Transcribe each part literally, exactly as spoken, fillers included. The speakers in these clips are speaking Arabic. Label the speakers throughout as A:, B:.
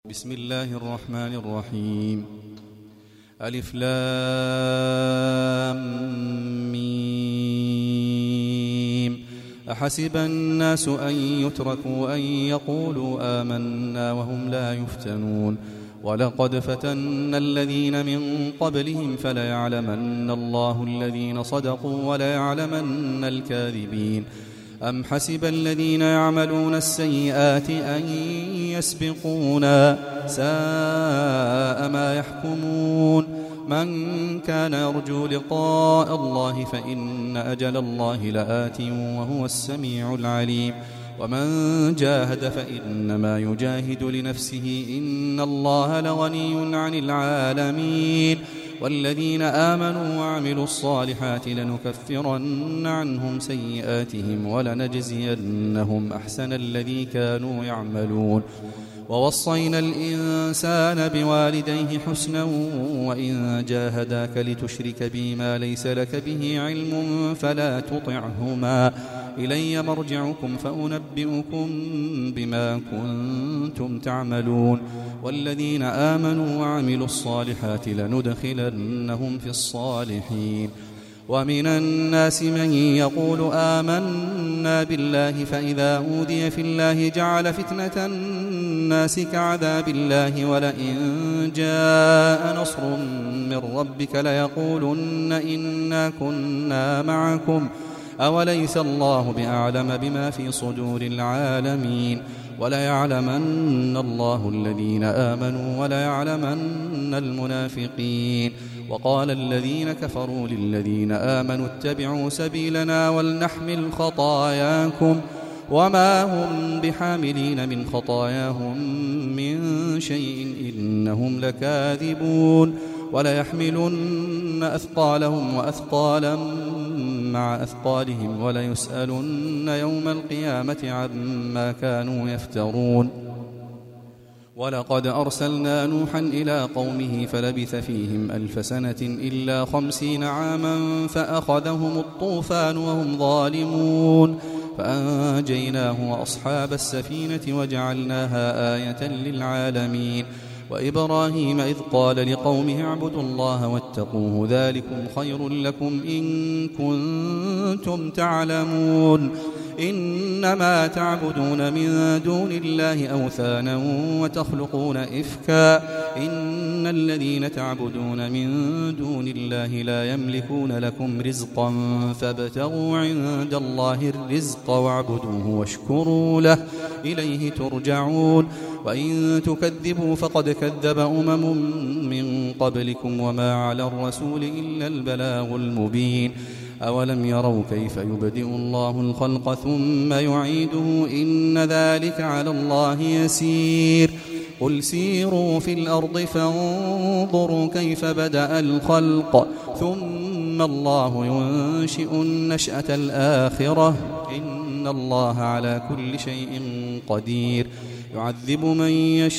A: بسم الله الرحمن الرحيم. ألف لام ميم. أحسب الناس أن يتركوا أن يقولوا آمنا وهم لا يفتنون. ولقد فتنا الذين من قبلهم فليعلمن الله الذين صدقوا وليعلمن الكاذبين. أم حسب الذين يعملون السيئات أن يسبقونا ساء ما يحكمون. من كان يرجو لقاء الله فإن أجل الله لآت وهو السميع العليم. ومن جاهد فإنما يجاهد لنفسه إن الله لغني عن العالمين. والذين آمنوا وعملوا الصالحات لنكفرن عنهم سيئاتهم ولنجزينهم أحسن الذي كانوا يعملون. ووصينا الإنسان بوالديه حسنا وإن جاهداك لتشرك بي ما ليس لك به علم فلا تطعهما إلي مرجعكم فأنبئكم بما كنتم تعملون. والذين آمنوا وعملوا الصالحات لندخلنهم في الصالحين. ومن الناس من يقول آمنا بالله فإذا أوذي في الله جعل فتنة الناس كعذاب الله ولئن جاء نصر من ربك ليقولن إنا كنا معكم أوليس الله بأعلم بما في صدور العالمين. وليعلمن الله الذين آمنوا وليعلمن المنافقين. وقال الذين كفروا للذين آمنوا اتبعوا سبيلنا ولنحمل خطاياكم وما هم بحاملين من خطاياهم من شيء إنهم لكاذبون. وليحملن أثقالهم وأثقالا مع أثقالهم وليسألن يوم القيامة عما كانوا يفترون. ولقد أرسلنا نوحا إلى قومه فلبث فيهم ألف سنة إلا خمسين عاما فأخذهم الطوفان وهم ظالمون فأنجيناه وأصحاب السفينة وجعلناها آية للعالمين. وإبراهيم إذ قال لقومه اعبدوا الله واتقوه ذلكم خير لكم إن كنتم تعلمون. إنما تعبدون من دون الله أوثانا وتخلقون إفكا إن الذين تعبدون من دون الله لا يملكون لكم رزقا فابتغوا عند الله الرزق واعبدوه واشكروا له إليه ترجعون. وإن تكذبوا فقد كذب أمم من قبلكم وما على الرسول إلا البلاغ المبين. أولم يروا كيف يبدئ الله الخلق ثم يعيده إن ذلك على الله يسير. قل سيروا في الأرض فانظروا كيف بدأ الخلق ثم الله ينشئ النشأة الآخرة إن الله على كل شيء قدير. يعذب من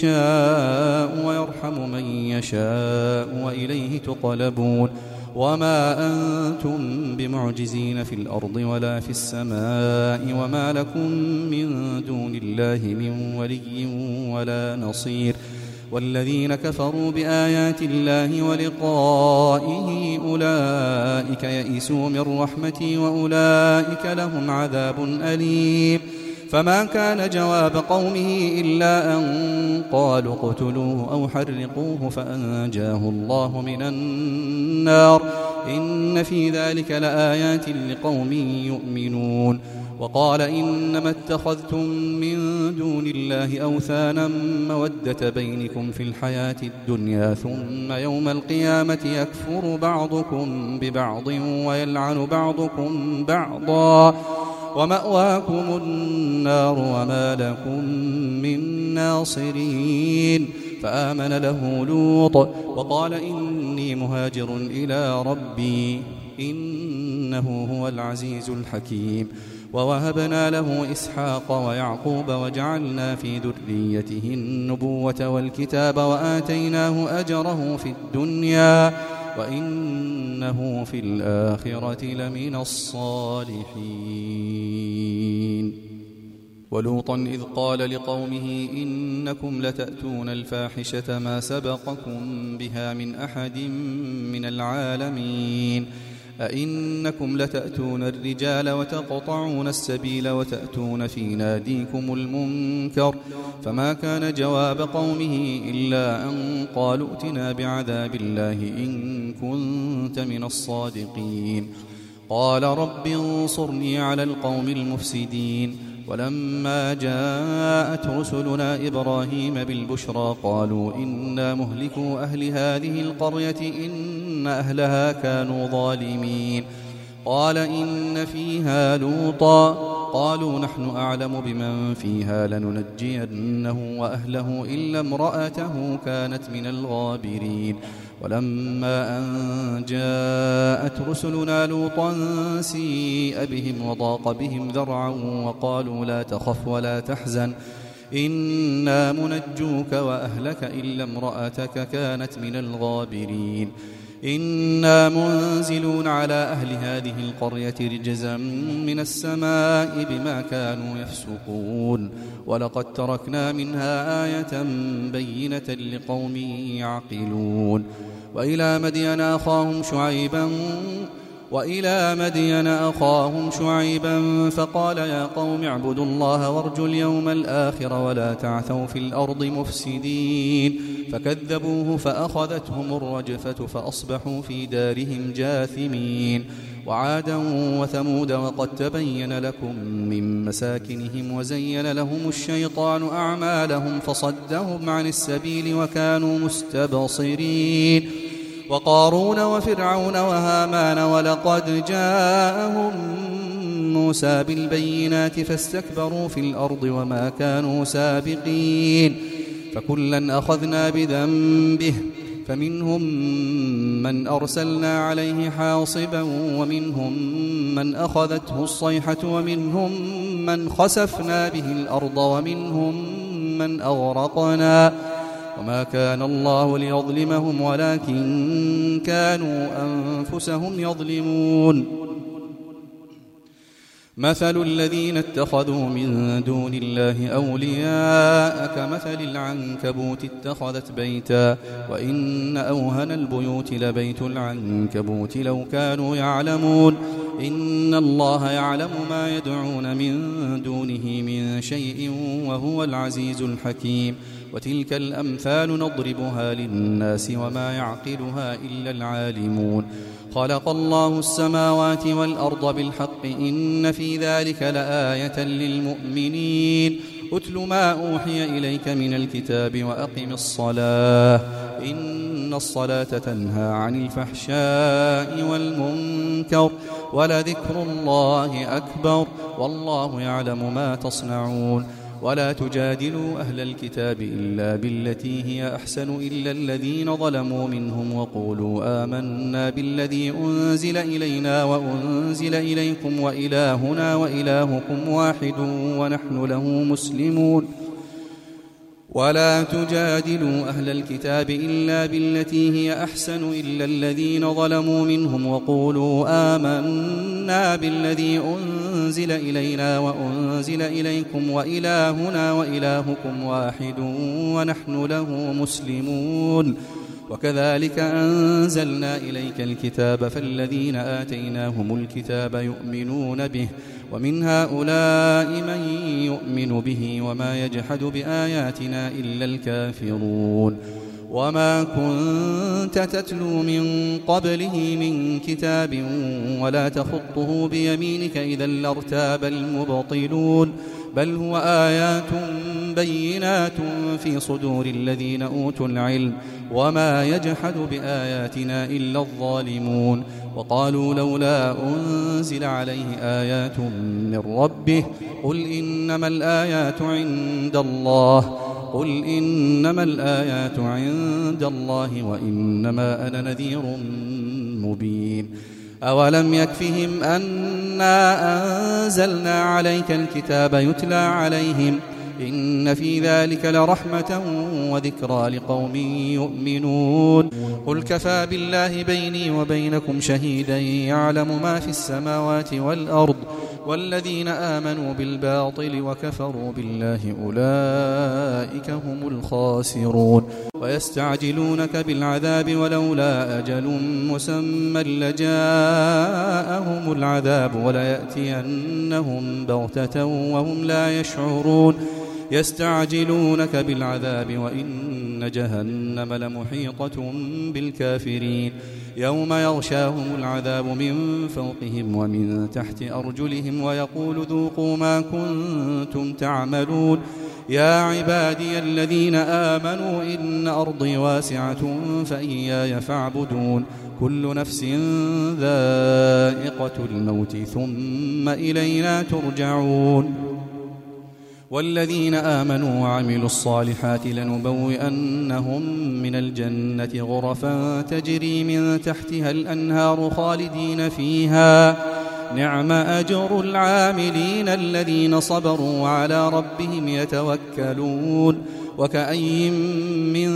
A: يشاء ويرحم من يشاء وإليه تقلبون. وما أنتم بمعجزين في الأرض ولا في السماء وما لكم من دون الله من ولي ولا نصير. والذين كفروا بآيات الله ولقائه أولئك يئسوا من رحمتي وأولئك لهم عذاب أليم. فما كان جواب قومه إلا أن قالوا اقتلوه أو حرقوه فأنجاه الله من النار إن في ذلك لآيات لقوم يؤمنون. وقال إنما اتخذتم من دون الله أوثانا مودة بينكم في الحياة الدنيا ثم يوم القيامة يكفر بعضكم ببعض ويلعن بعضكم بعضا ومأواكم النار وما لكم من ناصرين. فآمن له لوط وقال إني مهاجر إلى ربي إنه هو العزيز الحكيم. ووهبنا له إسحاق ويعقوب وجعلنا في ذريته النبوة والكتاب وآتيناه أجره في الدنيا وإنه في الآخرة لمن الصالحين. ولوطا إذ قال لقومه إنكم لتأتون الفاحشة ما سبقكم بها من أحد من العالمين أئنكم لتأتون الرجال وتقطعون السبيل وتأتون في ناديكم المنكر فما كان جواب قومه إلا أن قالوا ائتنا بعذاب الله إن كنت من الصادقين قال رب انصرني على القوم المفسدين ولما جاءت رسلنا إبراهيم بالبشرى قالوا إنا مهلكو أهل هذه القرية إن أهلها كانوا ظالمين قال إن فيها لوطا قالوا نحن أعلم بمن فيها لننجينه وأهله إلا امرأته كانت من الغابرين ولما أن جاءت رسلنا لوطا سيء بهم وضاق بهم ذرعا وقالوا لا تخف ولا تحزن إنا منجوك وأهلك إلا امرأتك كانت من الغابرين إنا منزلون على أهل هذه القرية رجزا من السماء بما كانوا يفسقون ولقد تركنا منها آية بينة لقوم يعقلون وإلى مدين أخاهم شعيبا وإلى مدين أخاهم شعيبا فقال يا قوم اعبدوا الله وارجوا اليوم الآخر ولا تعثوا في الأرض مفسدين فكذبوه فأخذتهم الرجفة فأصبحوا في دارهم جاثمين وعادا وثمود وقد تبين لكم من مساكنهم وزين لهم الشيطان أعمالهم فصدهم عن السبيل وكانوا مستبصرين وقارون وفرعون وهامان ولقد جاءهم موسى بالبينات فاستكبروا في الأرض وما كانوا سابقين فكلا أخذنا بذنبه فمنهم من أرسلنا عليه حاصبا ومنهم من أخذته الصيحة ومنهم من خسفنا به الأرض ومنهم من أغرقنا وما كان الله ليظلمهم ولكن كانوا أنفسهم يظلمون مثل الذين اتخذوا من دون الله أولياء كمثل العنكبوت اتخذت بيتا وإن أوهن البيوت لبيت العنكبوت لو كانوا يعلمون إن الله يعلم ما يدعون من دونه من شيء وهو العزيز الحكيم وتلك الأمثال نضربها للناس وما يعقلها إلا العالمون خلق الله السماوات والأرض بالحق إن في ذلك لآية للمؤمنين أتل ما أوحي إليك من الكتاب وأقم الصلاة إن الصلاة تنهى عن الفحشاء والمنكر ولذكر الله أكبر والله يعلم ما تصنعون ولا تجادلوا أهل الكتاب إلا بالتي هي أحسن إلا الذين ظلموا منهم وقولوا آمنا بالذي أنزل إلينا وأنزل إليكم وإلهنا وإلهكم واحد ونحن له مسلمون ولا تجادلوا أهل الكتاب إلا بالتي هي أحسن إلا الذين ظلموا منهم وقولوا آمنا بالذي أنزل إلينا وأنزل إليكم وإلهنا وإلهكم واحد ونحن له مسلمون وكذلك أنزلنا إليك الكتاب فالذين آتيناهم الكتاب يؤمنون به ومن هؤلاء من يؤمن به وما يجحد بآياتنا إلا الكافرون وما كنت تتلو من قبله من كتاب ولا تخطه بيمينك إذا لارتاب المبطلون بل هو آيات بينات في صدور الذين أوتوا العلم وما يجحد بآياتنا إلا الظالمون وقالوا لولا أنزل عليه آيات من ربه قل إنما الآيات عند الله قل إنما الآيات عند الله وإنما أنا نذير مبين أولم يكفهم أنا أنزلنا عليك الكتاب يتلى عليهم إن في ذلك لرحمة وذكرى لقوم يؤمنون قل كفى بالله بيني وبينكم شهيدا يعلم ما في السماوات والأرض والذين آمنوا بالباطل وكفروا بالله أولئك هم الخاسرون ويستعجلونك بالعذاب ولولا أجل مسمى لجاءهم العذاب وليأتينهم بغتة وهم لا يشعرون يستعجلونك بالعذاب وإن جهنم لمحيطة بالكافرين يوم يغشاهم العذاب من فوقهم ومن تحت أرجلهم ويقول ذوقوا ما كنتم تعملون يا عبادي الذين آمنوا إن أرضي واسعة فإياي فاعبدون كل نفس ذائقة الموت ثم إلينا ترجعون والذين آمنوا وعملوا الصالحات لنبوئنهم من الجنة غرفا تجري من تحتها الأنهار خالدين فيها نعم أجر العاملين الذين صبروا على ربهم يتوكلون وكأي من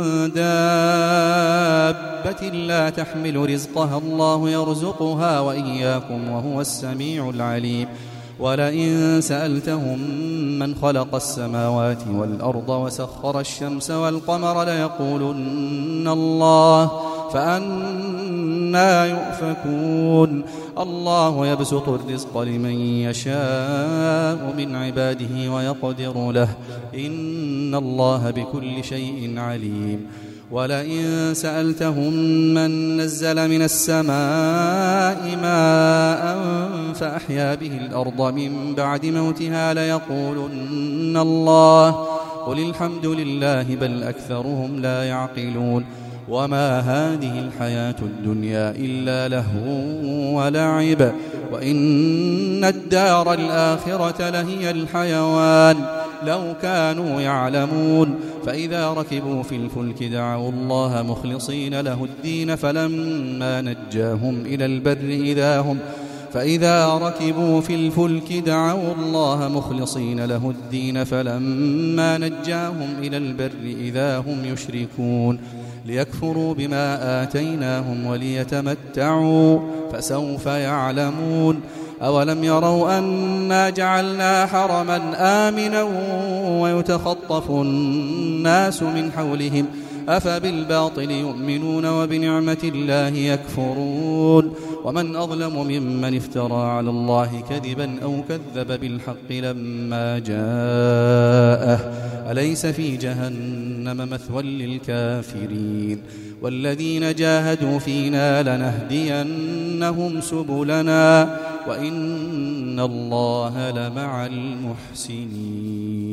A: دابة لا تحمل رزقها الله يرزقها وإياكم وهو السميع العليم ولئن سألتهم من خلق السماوات والأرض وسخر الشمس والقمر ليقولن الله فأنى يؤفكون الله يبسط الرزق لمن يشاء من عباده ويقدر له إن الله بكل شيء عليم ولئن سألتهم من نزل من السماء ماء فأحيا به الأرض من بعد موتها ليقولن الله قل الحمد لله بل أكثرهم لا يعقلون وما هذه الحياة الدنيا إلا لهو ولعب وإن الدار الآخرة لهي الحيوان لو كانوا يعلمون فإذا ركبوا في الفلك دعوا الله مخلصين له الدين فلما نجاهم إلى البر إذا هم فإذا ركبوا في الفلك دعوا الله مخلصين له الدين فلما نجاهم إلى البر إذا هم يشركون ليكفروا بما آتيناهم وليتمتعوا فسوف يعلمون أولم يروا أنا جعلنا حرما آمنا ويتخطف الناس من حولهم أفبالباطل يؤمنون وبنعمة الله يكفرون ومن أظلم ممن افترى على الله كذبا أو كذب بالحق لما جاءه أليس في جهنم مثوى للكافرين والذين جاهدوا فينا لنهدينهم سبلنا وإن الله لمع المحسنين.